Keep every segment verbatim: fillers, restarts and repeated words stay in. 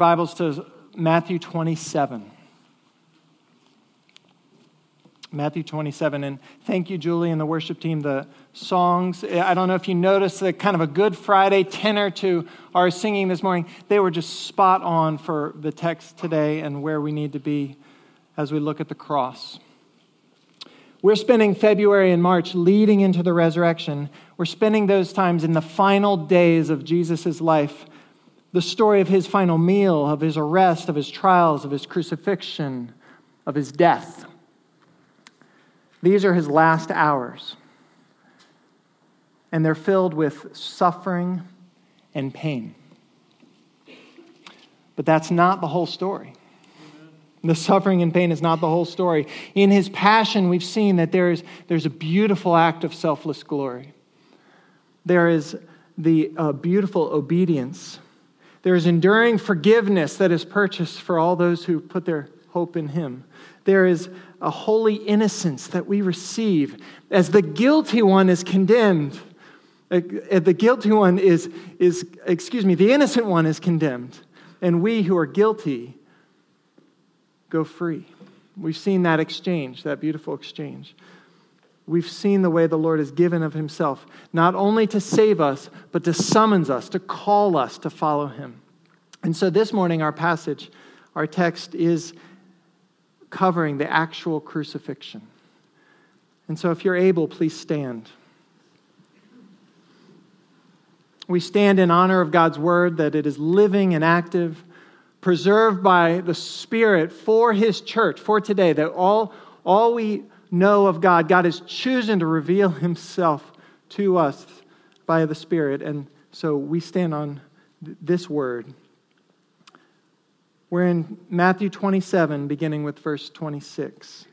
Bibles to Matthew twenty-seven. Matthew twenty-seven. And thank you, Julie and the worship team. The songs, I don't know if you noticed the kind of a Good Friday tenor to our singing this morning. They were just spot on for the text today and where we need to be as we look at the cross. We're spending February and March leading into the resurrection. We're spending those times in the final days of Jesus' life. The story of his final meal, of his arrest, of his trials, of his crucifixion, of his death. These are his last hours. And they're filled with suffering and pain. But that's not the whole story. The suffering and pain is not the whole story. In his passion, we've seen that there is, there's a beautiful act of selfless glory. There is the uh, beautiful obedience. There is enduring forgiveness that is purchased for all those who put their hope in him. There is a holy innocence that we receive as the guilty one is condemned. The guilty one is, is, excuse me, the innocent one is condemned. And we who are guilty go free. We've seen that exchange, that beautiful exchange. We've seen the way the Lord has given of himself, not only to save us, but to summons us, to call us to follow him. And so this morning, our passage, our text is covering the actual crucifixion. And so if you're able, please stand. We stand in honor of God's word, that it is living and active, preserved by the Spirit for his church, for today, that all, all we know of God, God has chosen to reveal himself to us by the Spirit. And so we stand on th- this word. We're in Matthew twenty-seven, beginning with verse twenty-six.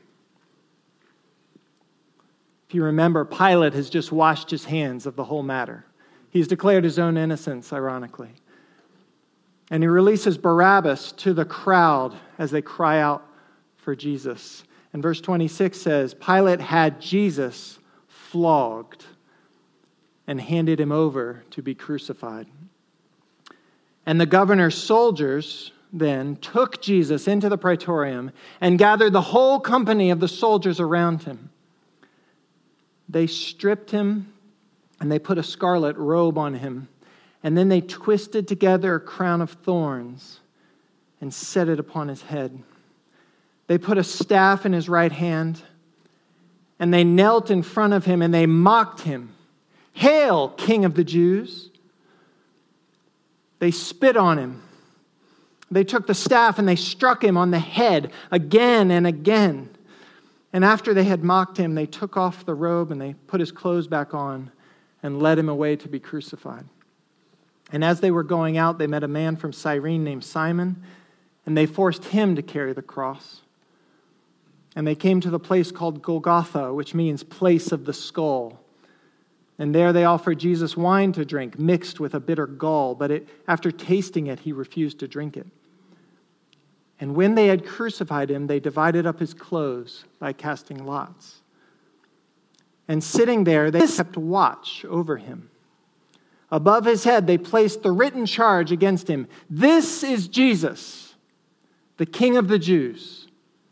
If you remember, Pilate has just washed his hands of the whole matter. He's declared his own innocence, ironically. And he releases Barabbas to the crowd as they cry out for Jesus. And verse twenty-six says, Pilate had Jesus flogged and handed him over to be crucified. And the governor's soldiers then took Jesus into the praetorium and gathered the whole company of the soldiers around him. They stripped him and they put a scarlet robe on him. And then they twisted together a crown of thorns and set it upon his head. They put a staff in his right hand and they knelt in front of him and they mocked him. Hail, King of the Jews! They spit on him. They took the staff and they struck him on the head again and again. And after they had mocked him, they took off the robe and they put his clothes back on and led him away to be crucified. And as they were going out, they met a man from Cyrene named Simon, and they forced him to carry the cross. And they came to the place called Golgotha, which means place of the skull. And there they offered Jesus wine to drink, mixed with a bitter gall, but it, after tasting it, he refused to drink it. And when they had crucified him, they divided up his clothes by casting lots. And sitting there, they kept watch over him. Above his head, they placed the written charge against him. This is Jesus, the King of the Jews.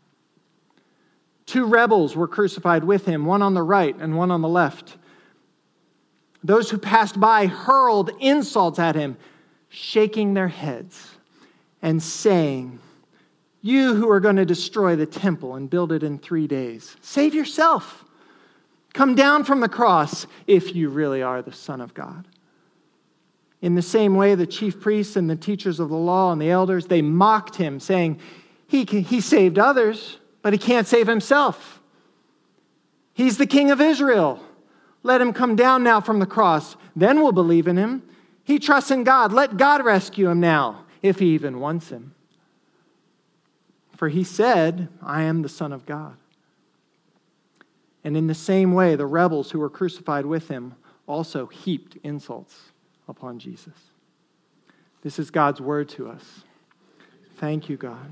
Two rebels were crucified with him, one on the right and one on the left. Those who passed by hurled insults at him, shaking their heads and saying, you who are going to destroy the temple and build it in three days, save yourself. Come down from the cross if you really are the Son of God. In the same way, the chief priests and the teachers of the law and the elders, they mocked him, saying, he, he saved others, but he can't save himself. He's the King of Israel. Let him come down now from the cross. Then we'll believe in him. He trusts in God. Let God rescue him now, if he even wants him. For he said, I am the Son of God. And in the same way, the rebels who were crucified with him also heaped insults upon Jesus. This is God's word to us. Thank you, God.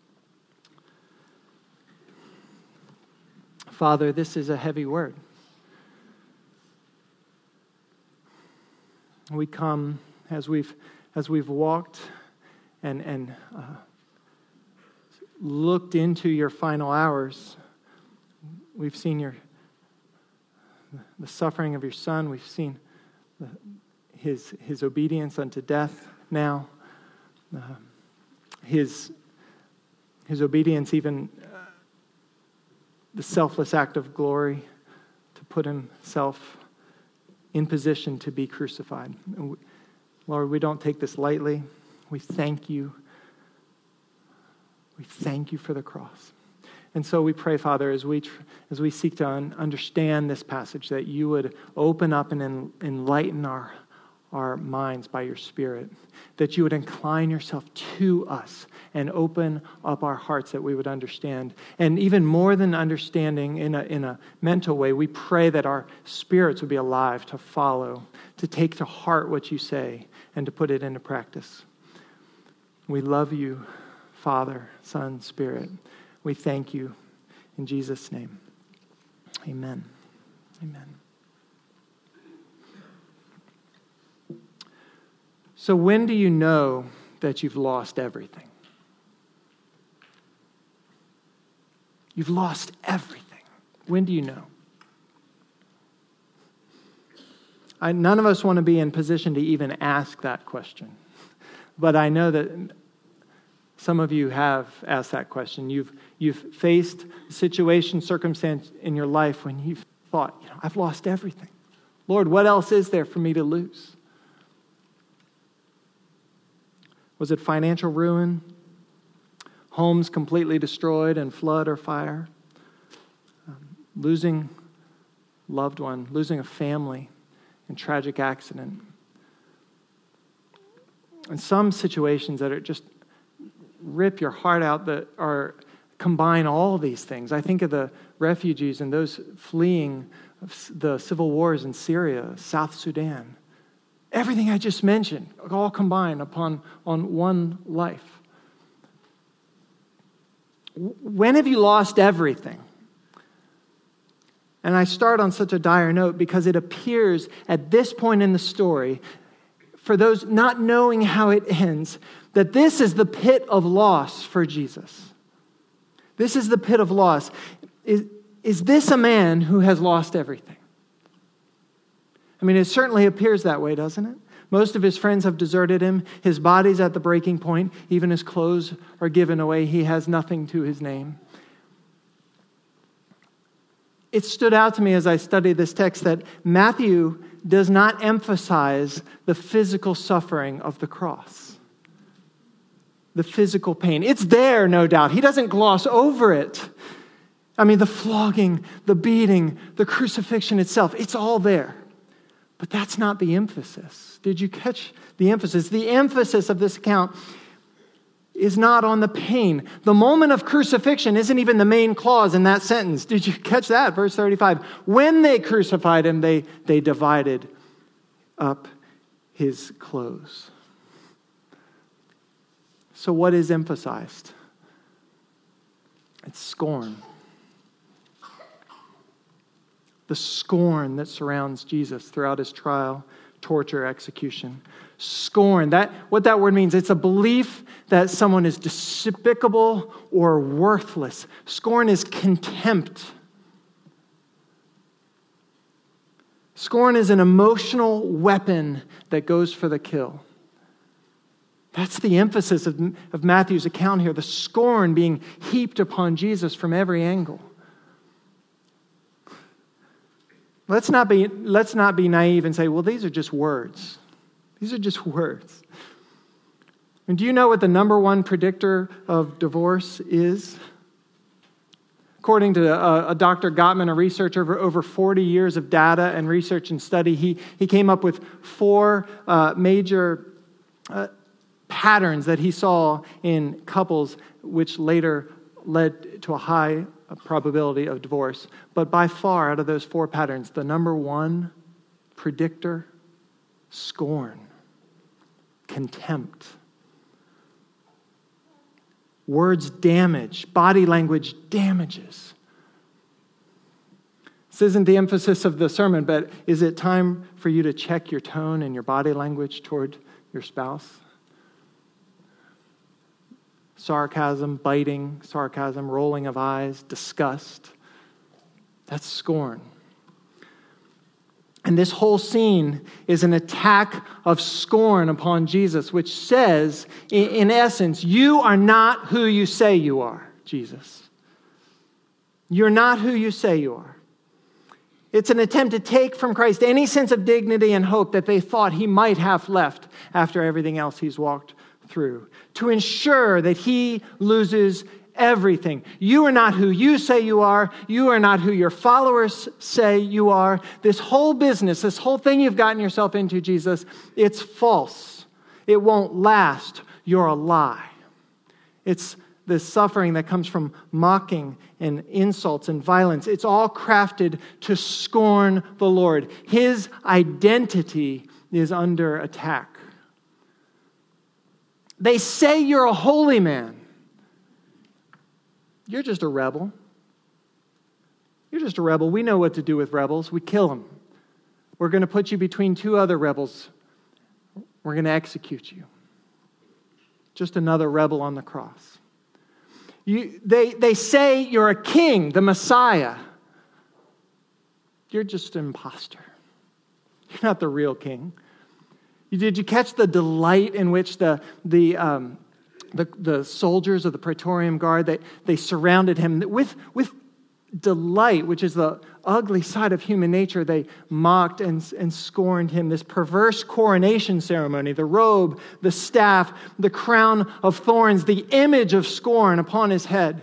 Father, this is a heavy word. We come as we've as we've walked and, and uh, looked into your final hours. We've seen your the suffering of your Son. We've seen the, his his obedience unto death now. Uh, his his obedience, even uh, the selfless act of glory to put himself in position to be crucified. And we, Lord, we don't take this lightly. We thank you. We thank you for the cross. And so we pray, Father, as we tr- as we seek to un- understand this passage, that you would open up and en- enlighten our, our minds by your Spirit, that you would incline yourself to us and open up our hearts that we would understand. And even more than understanding in a, in a mental way, we pray that our spirits would be alive to follow, to take to heart what you say, and to put it into practice. We love you, Father, Son, Spirit. We thank you in Jesus' name. Amen. Amen. So when do you know that you've lost everything? You've lost everything. When do you know? I, none of us want to be in position to even ask that question. But I know that some of you have asked that question. You've you've faced a situation, circumstance in your life when you've thought, you know, I've lost everything. Lord, what else is there for me to lose? Was it financial ruin? Homes completely destroyed in flood or fire? Um, losing loved one, losing a family in tragic accident? And some situations that are just rip your heart out that are combine all these things. I think of the refugees and those fleeing the civil wars in Syria, South Sudan. Everything I just mentioned, all combined upon on one life. When have you lost everything? And I start on such a dire note because it appears at this point in the story, for those not knowing how it ends, that this is the pit of loss for Jesus. This is the pit of loss. Is, is this a man who has lost everything? I mean, it certainly appears that way, doesn't it? Most of his friends have deserted him. His body's at the breaking point. Even his clothes are given away. He has nothing to his name. It stood out to me as I studied this text that Matthew does not emphasize the physical suffering of the cross. The physical pain. It's there, no doubt. He doesn't gloss over it. I mean, the flogging, the beating, the crucifixion itself, it's all there. But that's not the emphasis. Did you catch the emphasis? The emphasis of this account is not on the pain. The moment of crucifixion isn't even the main clause in that sentence. Did you catch that? Verse thirty-five. When they crucified him, they, they divided up his clothes. So what is emphasized? It's scorn. The scorn that surrounds Jesus throughout his trial, torture, execution. Scorn, that what that word means, it's a belief that someone is despicable or worthless. Scorn is contempt. Scorn is an emotional weapon that goes for the kill. That's the emphasis of, of Matthew's account here, the scorn being heaped upon Jesus from every angle. Let's not be, let's not be naive and say, well, these are just words. These are just words. And do you know what the number one predictor of divorce is? According to a, a Doctor Gottman, a researcher over over forty years of data and research and study, he, he came up with four uh, major uh, patterns that he saw in couples, which later led to a high probability of divorce. But by far, out of those four patterns, the number one predictor, scorn, contempt. Words damage, body language damages. This isn't the emphasis of the sermon, but is it time for you to check your tone and your body language toward your spouse? sarcasm, biting, sarcasm, rolling of eyes, disgust. That's scorn. And this whole scene is an attack of scorn upon Jesus, which says, in essence, you are not who you say you are, Jesus. You're not who you say you are. It's an attempt to take from Christ any sense of dignity and hope that they thought he might have left after everything else he's walked through, to ensure that he loses everything. You are not who you say you are. You are not who your followers say you are. This whole business, this whole thing you've gotten yourself into, Jesus, it's false. It won't last. You're a lie. It's the suffering that comes from mocking and insults and violence. It's all crafted to scorn the Lord. His identity is under attack. They say you're a holy man. You're just a rebel. You're just a rebel. We know what to do with rebels. We kill them. We're going to put you between two other rebels. We're going to execute you. Just another rebel on the cross. You, they, they say you're a king, the Messiah. You're just an imposter. You're not the real king. You, did you catch the delight in which the, the, um, the, the soldiers of the Praetorian Guard, they, they surrounded him with, with delight, which is the ugly side of human nature. They mocked and, and scorned him. This perverse coronation ceremony, the robe, the staff, the crown of thorns, the image of scorn upon his head.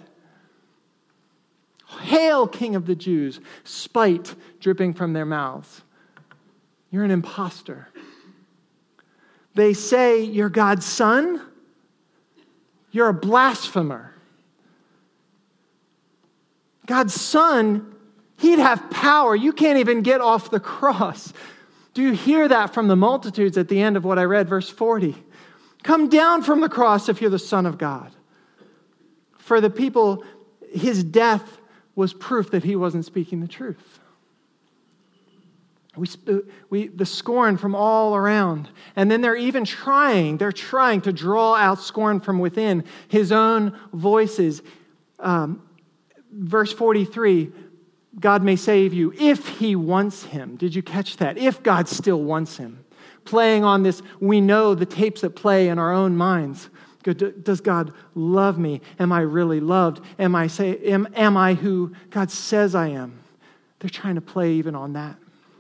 Hail, King of the Jews, spite dripping from their mouths. You're an imposter. They say you're God's son. You're a blasphemer. God's son, he'd have power. You can't even get off the cross. Do you hear that from the multitudes at the end of what I read, verse forty? Come down from the cross if you're the Son of God. For the people, his death was proof that he wasn't speaking the truth. We, we, the scorn from all around. And then they're even trying, they're trying to draw out scorn from within, his own voices. Um, verse forty-three, God may save you if he wants him. Did you catch that? If God still wants him. Playing on this, we know the tapes that play in our own minds. Does God love me? Am I really loved? Am I say, am, am I who God says I am? They're trying to play even on that.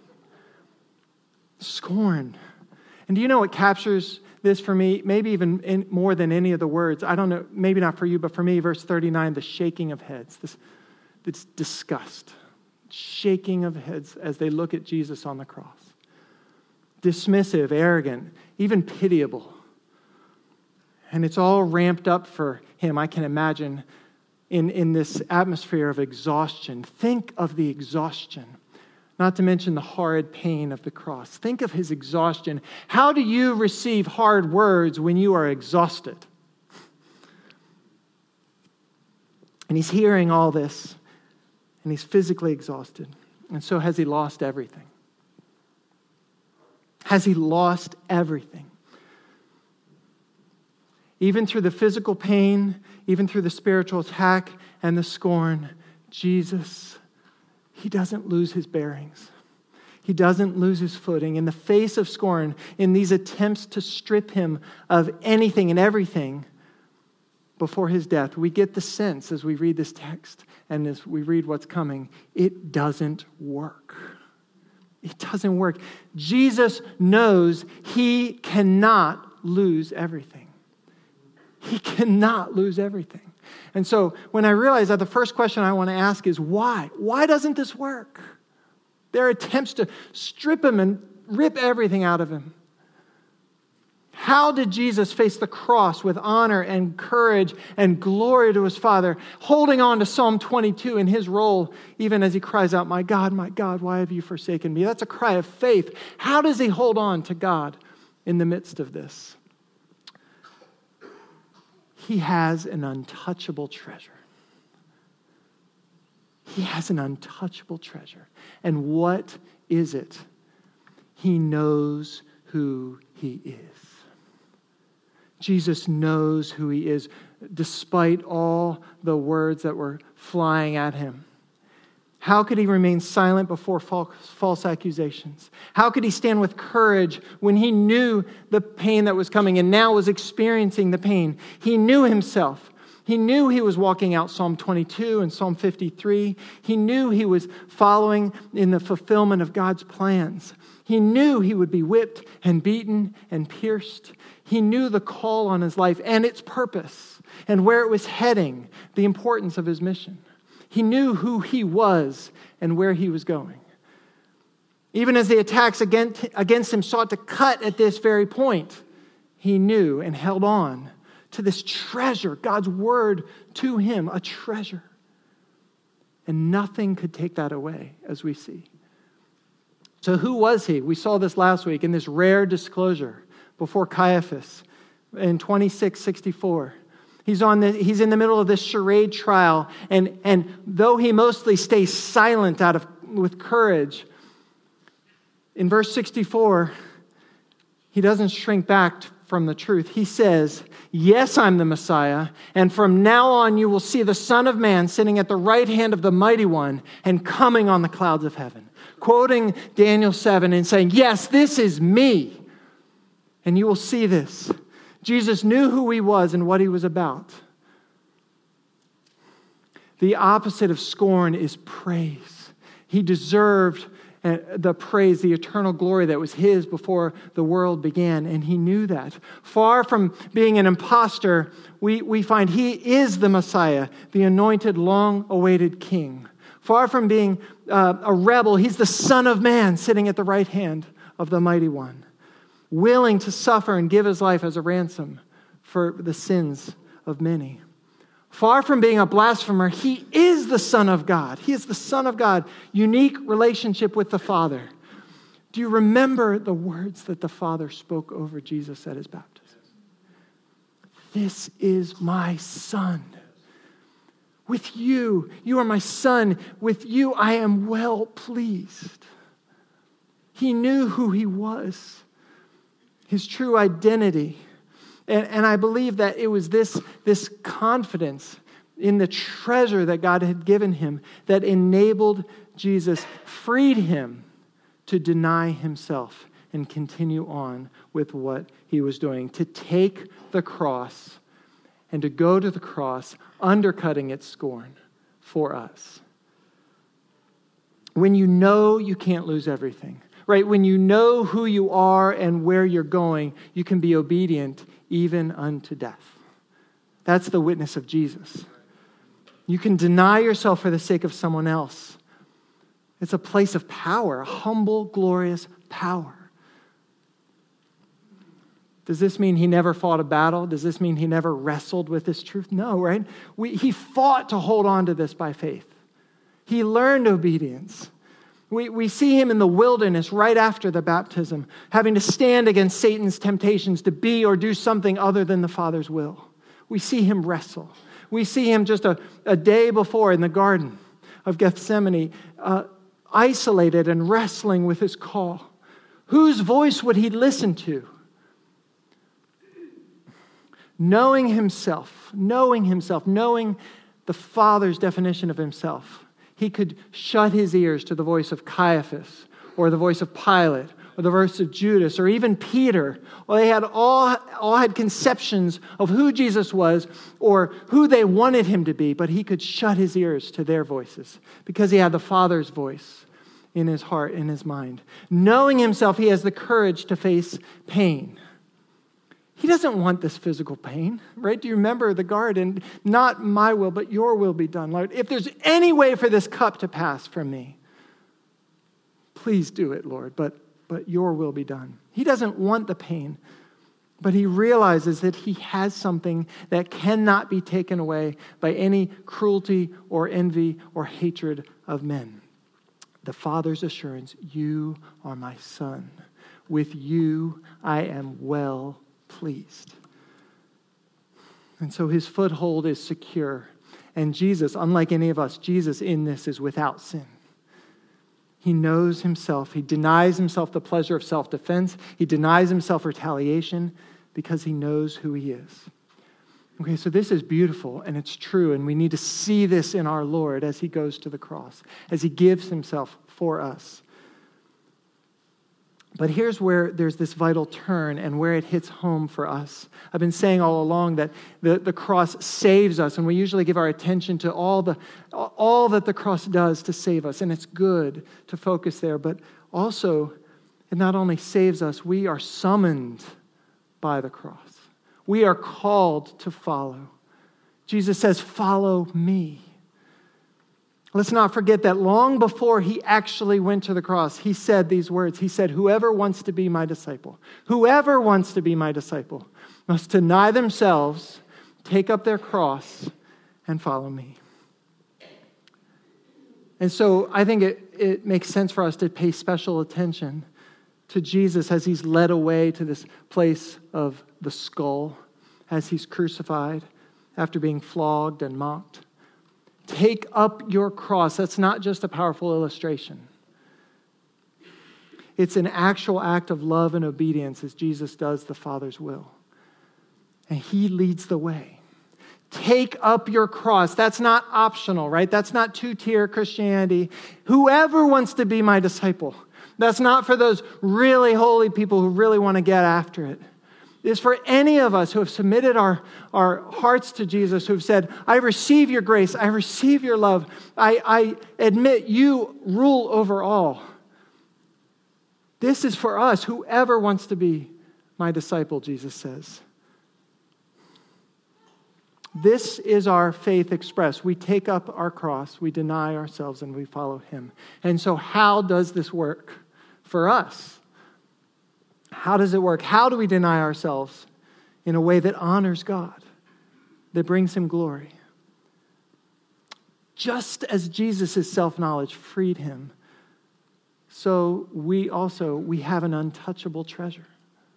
Scorn. And do you know what captures this for me? Maybe even in, more than any of the words. I don't know, maybe not for you, but for me, verse thirty-nine, the shaking of heads. This, this disgust. Shaking of heads as they look at Jesus on the cross. Dismissive, arrogant, even pitiable. And it's all ramped up for him, I can imagine, in, in this atmosphere of exhaustion. Think of the exhaustion. Not to mention the horrid pain of the cross. Think of his exhaustion. How do you receive hard words when you are exhausted? And he's hearing all this, and he's physically exhausted. And so has he lost everything? Has he lost everything? Even through the physical pain, even through the spiritual attack and the scorn, Jesus, he doesn't lose his bearings. He doesn't lose his footing. In the face of scorn, in these attempts to strip him of anything and everything before his death, we get the sense as we read this text and as we read what's coming, it doesn't work. It doesn't work. Jesus knows he cannot lose everything. He cannot lose everything. And so when I realize that, the first question I want to ask is why? Why doesn't this work? There are attempts to strip him and rip everything out of him. How did Jesus face the cross with honor and courage and glory to his Father, holding on to Psalm twenty-two in his role, even as he cries out, "My God, my God, why have you forsaken me?" That's a cry of faith. How does he hold on to God in the midst of this? He has an untouchable treasure. He has an untouchable treasure. And what is it? He knows who he is. Jesus knows who he is, despite all the words that were flying at him. How could he remain silent before false accusations? How could he stand with courage when he knew the pain that was coming and now was experiencing the pain? He knew himself. He knew he was walking out Psalm twenty-two and Psalm fifty-three. He knew he was following in the fulfillment of God's plans. He knew he would be whipped and beaten and pierced. He knew the call on his life and its purpose and where it was heading, the importance of his mission. He knew who he was and where he was going. Even as the attacks against, against him sought to cut at this very point, he knew and held on to this treasure, God's word to him, a treasure. And nothing could take that away, as we see. So who was he? We saw this last week in this rare disclosure before Caiaphas in twenty-six sixty-four. He's on the, he's in the middle of this charade trial, and, and though he mostly stays silent out of with courage, in verse sixty-four, he doesn't shrink back from the truth. He says, "Yes, I'm the Messiah, and from now on you will see the Son of Man sitting at the right hand of the Mighty One and coming on the clouds of heaven." Quoting Daniel seven and saying, "Yes, this is me, and you will see this." Jesus knew who he was and what he was about. The opposite of scorn is praise. He deserved the praise, the eternal glory that was his before the world began, and he knew that. Far from being an imposter, we, we find he is the Messiah, the anointed, long-awaited King. Far from being uh, a rebel, he's the Son of Man sitting at the right hand of the Mighty One, willing to suffer and give his life as a ransom for the sins of many. Far from being a blasphemer, he is the Son of God. He is the Son of God, unique relationship with the Father. Do you remember the words that the Father spoke over Jesus at his baptism? "This is my Son. With you, you are my Son. With you, I am well pleased." He knew who he was, his true identity. And, and I believe that it was this, this confidence in the treasure that God had given him that enabled Jesus, freed him to deny himself and continue on with what he was doing, to take the cross and to go to the cross, undercutting its scorn for us. When you know you can't lose everything, right? When you know who you are and where you're going, you can be obedient even unto death. That's the witness of Jesus. You can deny yourself for the sake of someone else. It's a place of power, a humble, glorious power. Does this mean he never fought a battle? Does this mean he never wrestled with this truth? No, right? We, he fought to hold on to this by faith. He learned obedience. We, we see him in the wilderness right after the baptism, having to stand against Satan's temptations to be or do something other than the Father's will. We see him wrestle. We see him just a, a day before in the Garden of Gethsemane, uh, isolated and wrestling with his call. Whose voice would he listen to? Knowing himself, knowing himself, knowing the Father's definition of himself, he could shut his ears to the voice of Caiaphas or the voice of Pilate or the voice of Judas or even Peter. Well, they had all, all had conceptions of who Jesus was or who they wanted him to be, but he could shut his ears to their voices because he had the Father's voice in his heart, in his mind. Knowing himself, he has the courage to face pain. He doesn't want this physical pain, right? Do you remember the garden? Not my will, but your will be done, Lord. If there's any way for this cup to pass from me, please do it, Lord, but, but your will be done. He doesn't want the pain, but he realizes that he has something that cannot be taken away by any cruelty or envy or hatred of men. The Father's assurance, "You are my Son. With you I am well pleased." And so his foothold is secure. And Jesus, unlike any of us, Jesus in this is without sin. He knows himself. He denies himself the pleasure of self-defense. He denies himself retaliation because he knows who he is. Okay, so this is beautiful and it's true, and we need to see this in our Lord as he goes to the cross, as he gives himself for us. But here's where there's this vital turn and where it hits home for us. I've been saying all along that the, the cross saves us, and we usually give our attention to all the all that the cross does to save us, and it's good to focus there. But also, it not only saves us, we are summoned by the cross. We are called to follow. Jesus says, "Follow me." Let's not forget that long before he actually went to the cross, he said these words. He said, "Whoever wants to be my disciple, whoever wants to be my disciple must deny themselves, take up their cross, and follow me." And so I think it, it makes sense for us to pay special attention to Jesus as he's led away to this place of the skull, as he's crucified after being flogged and mocked. Take up your cross. That's not just a powerful illustration. It's an actual act of love and obedience as Jesus does the Father's will. And he leads the way. Take up your cross. That's not optional, right? That's not two-tier Christianity. Whoever wants to be my disciple. That's not for those really holy people who really want to get after it. It's for any of us who have submitted our, our hearts to Jesus, who have said, "I receive your grace, I receive your love, I, I admit you rule over all." This is for us, whoever wants to be my disciple, Jesus says. This is our faith expressed. We take up our cross, we deny ourselves, and we follow him. And so how does this work for us? How does it work? How do we deny ourselves in a way that honors God, that brings him glory? Just as Jesus' self-knowledge freed him, so we also, we have an untouchable treasure.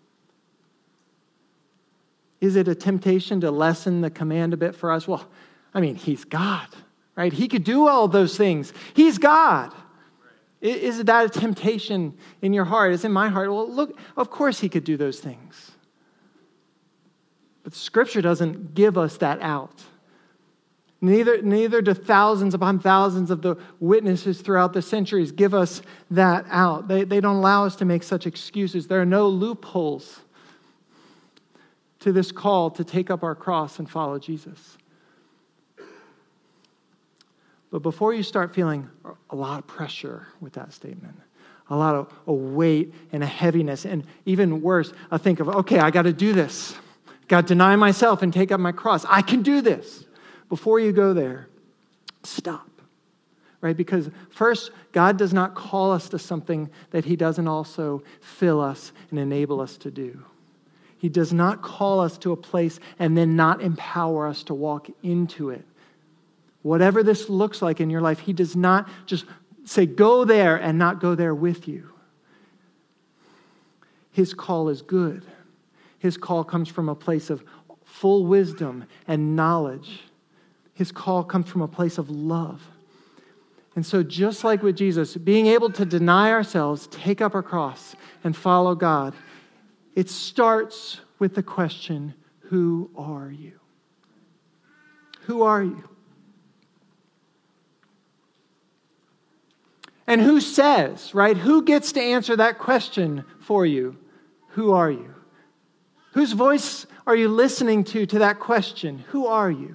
Is it a temptation to lessen the command a bit for us? Well, I mean, he's God, right? He could do all those things. He's God. Is that a temptation in your heart? It's in my heart. Well, look, of course he could do those things. But Scripture doesn't give us that out. Neither, neither do thousands upon thousands of the witnesses throughout the centuries give us that out. They, they don't allow us to make such excuses. There are no loopholes to this call to take up our cross and follow Jesus. But before you start feeling a lot of pressure with that statement, a lot of a weight and a heaviness, and even worse, I think of, okay, I got to do this. Got to deny myself and take up my cross. I can do this. Before you go there, stop, right? Because first, God does not call us to something that he doesn't also fill us and enable us to do. He does not call us to a place and then not empower us to walk into it. Whatever this looks like in your life, he does not just say, go there and not go there with you. His call is good. His call comes from a place of full wisdom and knowledge. His call comes from a place of love. And so just like with Jesus, being able to deny ourselves, take up our cross, and follow God, it starts with the question, who are you? Who are you? And who says, right? Who gets to answer that question for you? Who are you? Whose voice are you listening to to that question? Who are you?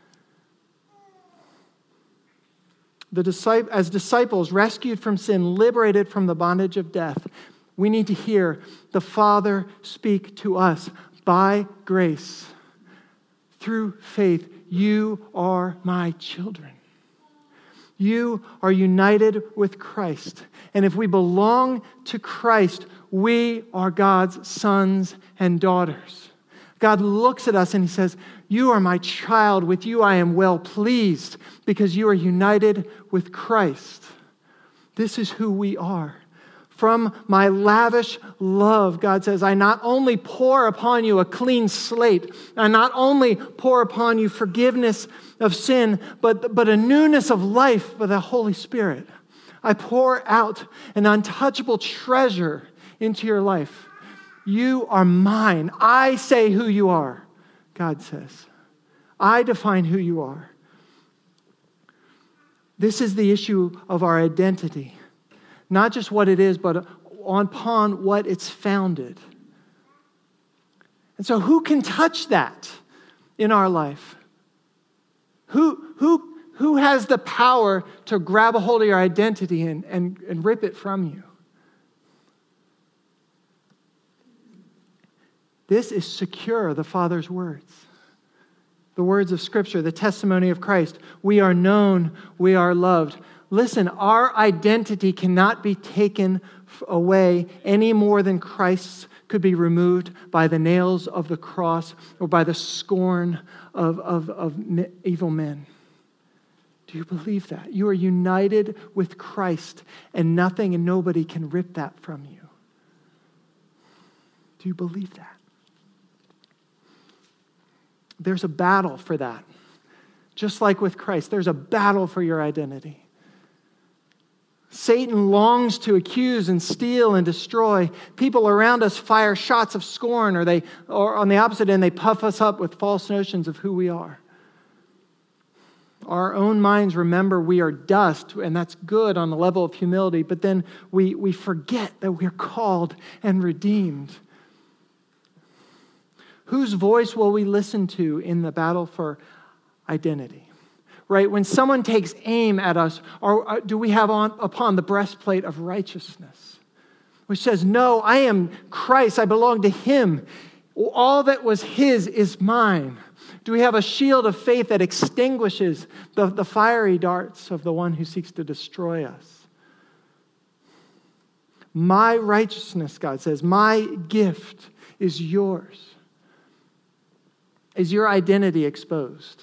The disciple, as disciples rescued from sin, liberated from the bondage of death, we need to hear the Father speak to us by grace. Through faith, you are my children. You are united with Christ. And if we belong to Christ, we are God's sons and daughters. God looks at us and he says, you are my child. With you I am well pleased because you are united with Christ. This is who we are. From my lavish love, God says, I not only pour upon you a clean slate, I not only pour upon you forgiveness of sin, but, but a newness of life by the Holy Spirit. I pour out an untouchable treasure into your life. You are mine. I say who you are, God says. I define who you are. This is the issue of our identity. Not just what it is, but upon what it's founded. And so who can touch that in our life? Who, who, who has the power to grab a hold of your identity and, and, and rip it from you? This is secure, the Father's words. The words of Scripture, the testimony of Christ. We are known, we are loved. Listen, our identity cannot be taken away any more than Christ's could be removed by the nails of the cross or by the scorn of, of, of evil men. Do you believe that? You are united with Christ, and nothing and nobody can rip that from you. Do you believe that? There's a battle for that. Just like with Christ, there's a battle for your identity. Satan longs to accuse and steal and destroy. People around us fire shots of scorn, or they, or on the opposite end, they puff us up with false notions of who we are. Our own minds remember we are dust, and that's good on the level of humility, but then we, we forget that we're called and redeemed. Whose voice will we listen to in the battle for identity? Right? When someone takes aim at us, or do we have on upon the breastplate of righteousness, which says, no, I am Christ, I belong to Him. All that was His is mine. Do we have a shield of faith that extinguishes the, the fiery darts of the one who seeks to destroy us? My righteousness, God says, my gift is yours. Is your identity exposed?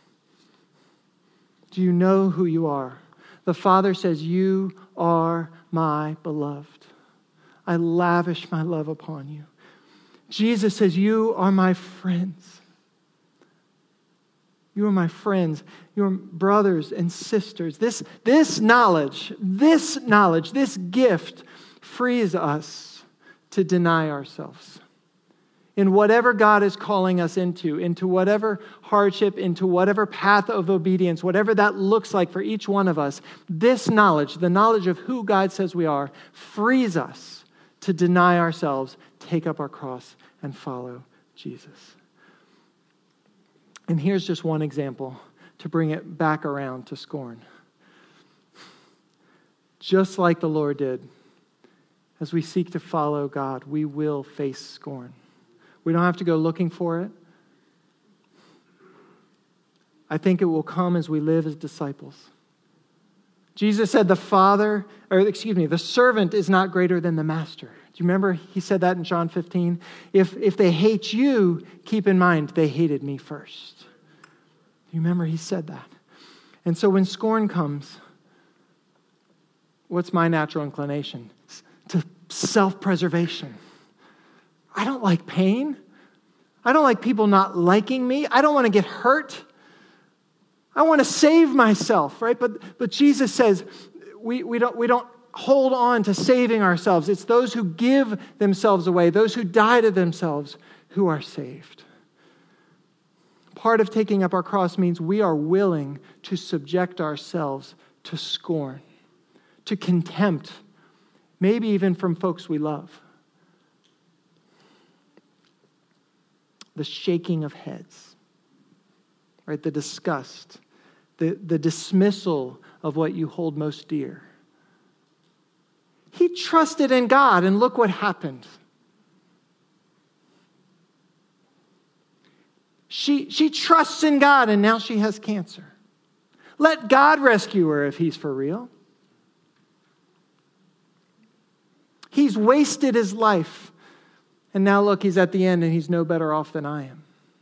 Do you know who you are? The Father says, you are my beloved. I lavish my love upon you. Jesus says, you are my friends. You are my friends. You are brothers and sisters. This, this knowledge, this knowledge, this gift frees us to deny ourselves. In whatever God is calling us into, into whatever hardship, into whatever path of obedience, whatever that looks like for each one of us, this knowledge, the knowledge of who God says we are, frees us to deny ourselves, take up our cross, and follow Jesus. And here's just one example to bring it back around to scorn. Just like the Lord did, as we seek to follow God, we will face scorn. We don't have to go looking for it. I think it will come as we live as disciples. Jesus said the Father, or excuse me, the servant is not greater than the master. Do you remember he said that in John fifteen? If, if they hate you, keep in mind they hated me first. Do you remember he said that? And so when scorn comes, what's my natural inclination? To self-preservation. I don't like pain. I don't like people not liking me. I don't want to get hurt. I want to save myself, right? But but Jesus says we, we don't we don't hold on to saving ourselves. It's those who give themselves away, those who die to themselves, who are saved. Part of taking up our cross means we are willing to subject ourselves to scorn, to contempt, maybe even from folks we love. The shaking of heads, right? The disgust, the, the dismissal of what you hold most dear. He trusted in God, and look what happened. She, she trusts in God, and now she has cancer. Let God rescue her if He's for real. He's wasted his life. And now look, he's at the end and he's no better off than I am.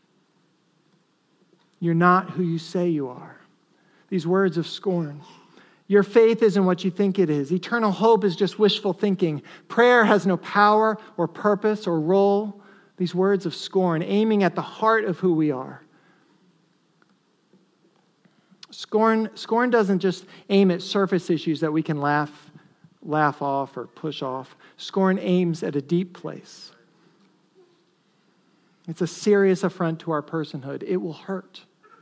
You're not who you say you are. These words of scorn. Your faith isn't what you think it is. Eternal hope is just wishful thinking. Prayer has no power or purpose or role. These words of scorn, aiming at the heart of who we are. Scorn, scorn doesn't just aim at surface issues that we can laugh, laugh off or push off. Scorn aims at a deep place. It's a serious affront to our personhood. It will hurt.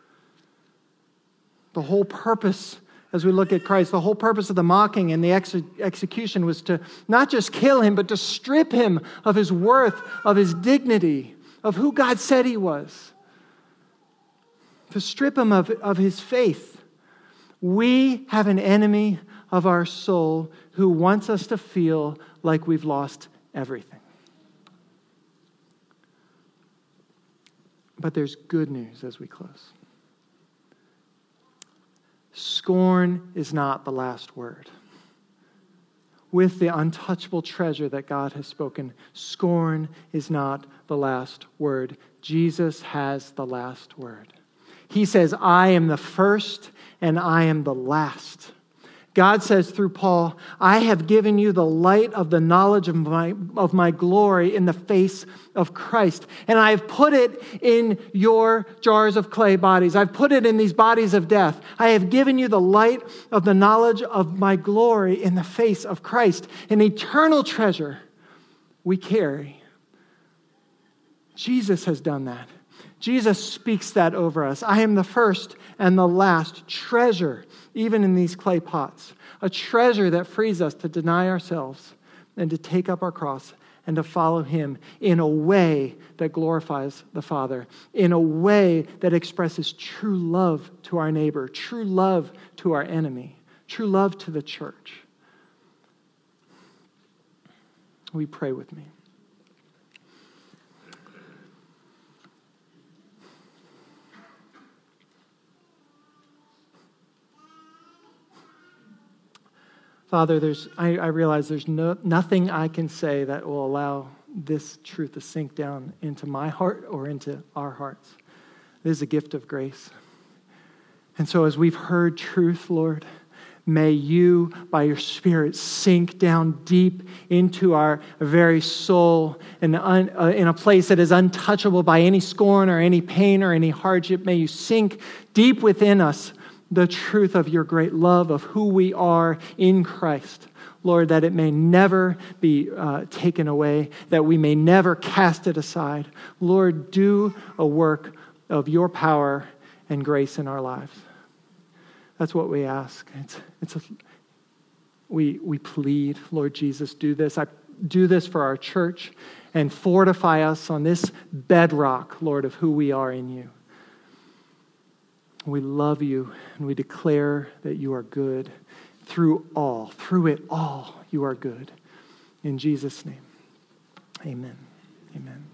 The whole purpose, as we look at Christ, the whole purpose of the mocking and the ex- execution was to not just kill him, but to strip him of his worth, of his dignity, of who God said he was. To strip him of, of his faith. We have an enemy of our soul who wants us to feel like we've lost everything. But there's good news as we close. Scorn is not the last word. With the untouchable treasure that God has spoken, scorn is not the last word. Jesus has the last word. He says, I am the first and I am the last. God says through Paul, I have given you the light of the knowledge of my, of my glory in the face of Christ. And I have put it in your jars of clay bodies. I've put it in these bodies of death. I have given you the light of the knowledge of my glory in the face of Christ. An eternal treasure we carry. Jesus has done that. Jesus speaks that over us. I am the first and the last treasure, even in these clay pots. A treasure that frees us to deny ourselves and to take up our cross and to follow him in a way that glorifies the Father, in a way that expresses true love to our neighbor, true love to our enemy, true love to the church. Will you pray with me? Father, there's, I, I realize there's no, nothing I can say that will allow this truth to sink down into my heart or into our hearts. It is a gift of grace. And so as we've heard truth, Lord, may you, by your Spirit, sink down deep into our very soul and un, uh, in a place that is untouchable by any scorn or any pain or any hardship. May you sink deep within us the truth of your great love, of who we are in Christ. Lord, that it may never be uh, taken away, that we may never cast it aside. Lord, do a work of your power and grace in our lives. That's what we ask. It's, it's a, we, we plead, Lord Jesus, do this. I do this for our church and fortify us on this bedrock, Lord, of who we are in you. We love you and we declare that you are good. Through all, through it all, you are good. In Jesus' name, amen. Amen.